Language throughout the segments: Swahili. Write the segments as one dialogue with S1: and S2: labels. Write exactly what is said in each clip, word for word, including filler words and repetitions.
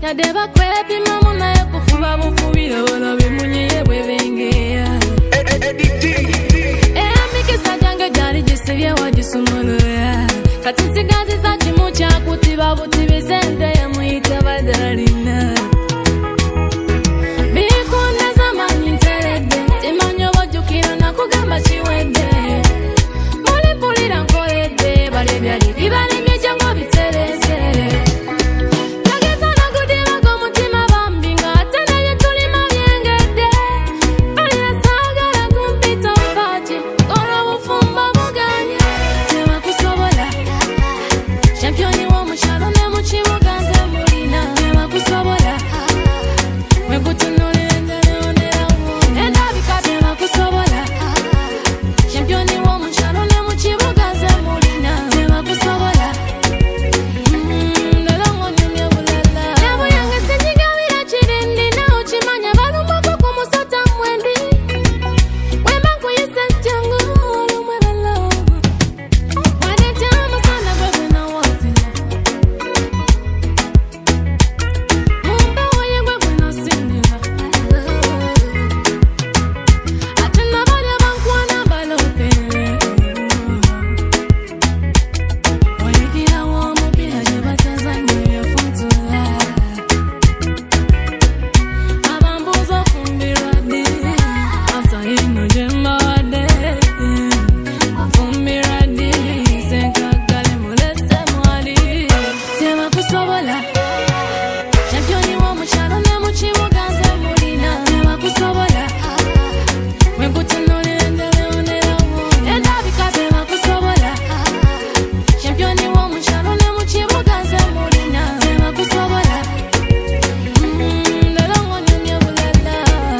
S1: Nadeba kwepi mamuna ya kufuba bufubile wala bimunye bwebengea. E amike sajange jari jisivye wajisumuluya. Katisi gazi za chimucha kutiba butibi sente ya muita badalina. Bikunda zamani nterede, timanyo wajukira na kugamba chiwede. Muli pulira nkolede, bale byali bibali myejango bitereze. Tageza na gudiwa go mutima bambinga, atene yetulima byengede. Bali na sagala kumpita ufaji, koro bufumba buganya. Tewa kusobola, championi wa muchalo ne muchibuga nze mulina. Tewa kusobola, we kutunulire ndele onera wo. Endabika tewa kusobola, championi wa muchalo ne muchibuga nze mulina. Tewa kusobola, mm, lelo ngonyumye bulala. Yabo yange sinjigabira chirindi na uchimanya balumako kumusota mwendi. Wema nkuyise jangu olumwe balobo. Wadetama sana bebe na wotila. Mumba woye gwegwe no sinila. Atena bale bankwana balopele. Oyikira womupira jebatazanye funtula. Abambuzo fumbirwa di. Asayino jembade. Fumbirwa di. Senkagale mulese mwali. Tewa kusobola, championi wa muchalo ne muchibuga nze mulina. Tewa kusobola, we kutunulire ndele onera wo. Endabika tewa kusobola, championi wa muchalo ne muchibuga nze mulina. Tewa kusobola, mm, lelo ngonyumye bulala.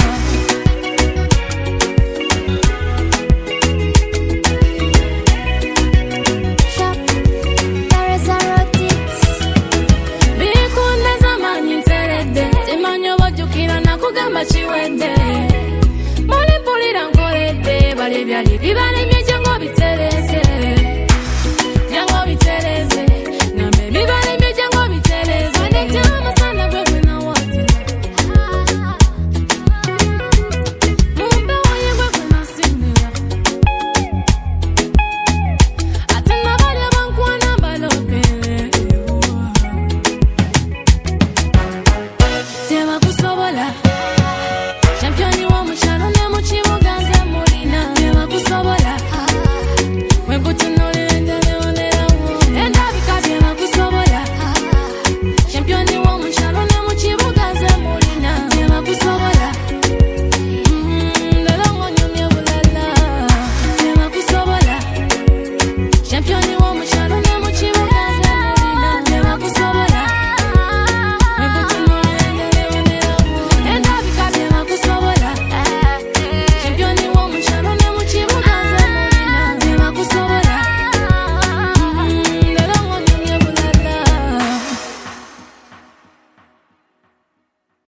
S1: Bikunda zamani nterede, timanyo wajukira na kugamba chiwede. Muli pulira nkolede, bali byali bibali myejango bitereze. Jango bitereze, nambe bibali myejango bitereze. Wadetama sana bebe na wotila. Mumba woye gwegwe no sinila. Atena bale bankwana balopele. Tewa kusobola, championi wa muchalo ne muchibuga nze mulina. Tewa kusobola, we kutunulire ndele onera wo. Endabika tewa kusobola, championi wa muchalo ne muchibuga nze mulina. Tewa kusobola, mm, lelo ngonyumye bulala. Tewa kusobola, championi